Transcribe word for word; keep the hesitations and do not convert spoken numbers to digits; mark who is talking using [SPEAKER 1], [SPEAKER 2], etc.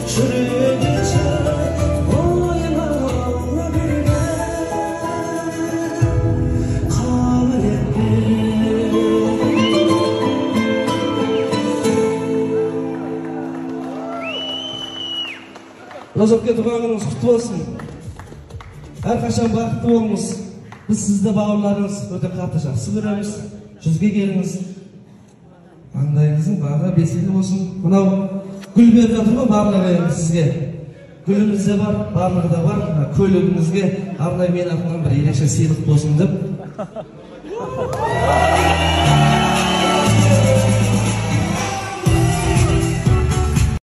[SPEAKER 1] жүрегіше ойыма алла берген қабілетпен. Розовке туған күніңіз құтты болсын. Әрқашан бақытты болыңыз. Біз сізді бауырларыңыз өте қатты жақсы көреміз. Жүзге келіңіз. Маңдайыңыздың бағы беселі болсын. Мынау гүл беріп жатыр ғой, барлығы енді сізге. Гүліміз де бар, барлығы да бар. Көлігіңізге арнайы мен атынан бір ерекше сыйлық болсын деп.